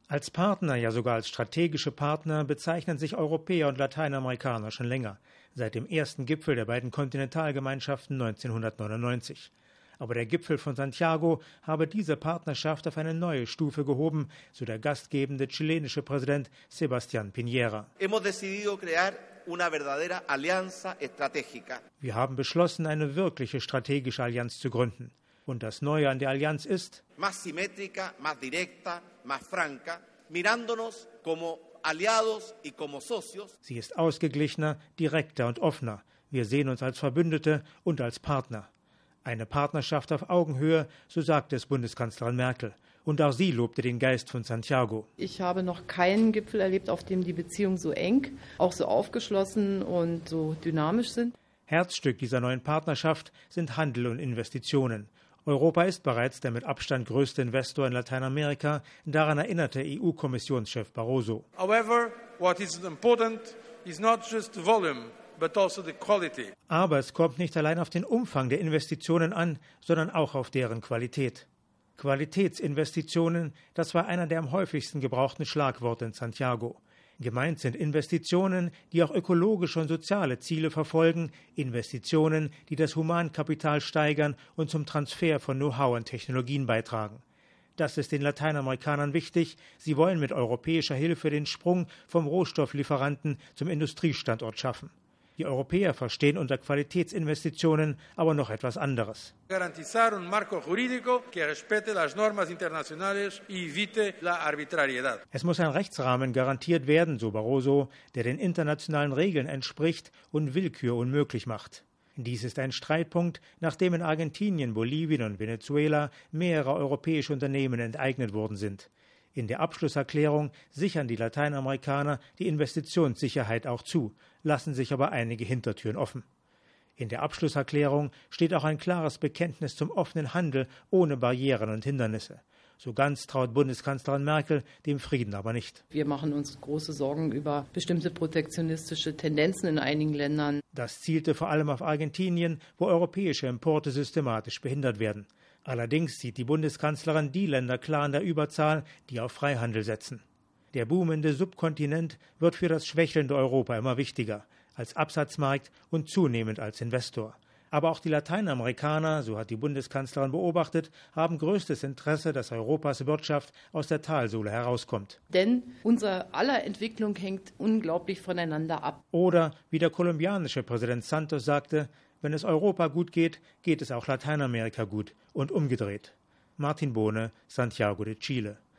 Als Partner, ja sogar als strategische Partner bezeichnen sich Europäer und Lateinamerikaner schon länger, seit dem ersten Gipfel der beiden Kontinentalgemeinschaften 1999. Aber der Gipfel von Santiago habe diese Partnerschaft auf eine neue Stufe gehoben, so der gastgebende chilenische Präsident Sebastián Piñera. Wir haben beschlossen, eine wirkliche strategische Allianz zu gründen. Und das Neue an der Allianz ist, más simétrica, más directa, más franca, mirándonos como aliados y como socios. Sie ist ausgeglichener, direkter und offener. Wir sehen uns als Verbündete und als Partner. Eine Partnerschaft auf Augenhöhe, so sagte es Bundeskanzlerin Merkel. Und auch sie lobte den Geist von Santiago. Ich habe noch keinen Gipfel erlebt, auf dem die Beziehungen so eng, auch so aufgeschlossen und so dynamisch sind. Herzstück dieser neuen Partnerschaft sind Handel und Investitionen. Europa ist bereits der mit Abstand größte Investor in Lateinamerika. Daran erinnerte EU-Kommissionschef Barroso. However, what is important is not just the volume, but also the quality. Aber es kommt nicht allein auf den Umfang der Investitionen an, sondern auch auf deren Qualität. Qualitätsinvestitionen, das war einer der am häufigsten gebrauchten Schlagworte in Santiago. Gemeint sind Investitionen, die auch ökologische und soziale Ziele verfolgen, Investitionen, die das Humankapital steigern und zum Transfer von Know-how und Technologien beitragen. Das ist den Lateinamerikanern wichtig. Sie wollen mit europäischer Hilfe den Sprung vom Rohstofflieferanten zum Industriestandort schaffen. Die Europäer verstehen unter Qualitätsinvestitionen aber noch etwas anderes. Garantizar un marco jurídico que respete las normas internacionales y evite la arbitrariedad. Es muss ein Rechtsrahmen garantiert werden, so Barroso, der den internationalen Regeln entspricht und Willkür unmöglich macht. Dies ist ein Streitpunkt, nachdem in Argentinien, Bolivien und Venezuela mehrere europäische Unternehmen enteignet worden sind. In der Abschlusserklärung sichern die Lateinamerikaner die Investitionssicherheit auch zu, lassen sich aber einige Hintertüren offen. In der Abschlusserklärung steht auch ein klares Bekenntnis zum offenen Handel ohne Barrieren und Hindernisse. So ganz traut Bundeskanzlerin Merkel dem Frieden aber nicht. Wir machen uns große Sorgen über bestimmte protektionistische Tendenzen in einigen Ländern. Das zielte vor allem auf Argentinien, wo europäische Importe systematisch behindert werden. Allerdings sieht die Bundeskanzlerin die Länder klar in der Überzahl, die auf Freihandel setzen. Der boomende Subkontinent wird für das schwächelnde Europa immer wichtiger, als Absatzmarkt und zunehmend als Investor. Aber auch die Lateinamerikaner, so hat die Bundeskanzlerin beobachtet, haben größtes Interesse, dass Europas Wirtschaft aus der Talsohle herauskommt. Denn unser aller Entwicklung hängt unglaublich voneinander ab. Oder, wie der kolumbianische Präsident Santos sagte, wenn es Europa gut geht, geht es auch Lateinamerika gut und umgedreht. Martin Bohne, Santiago de Chile.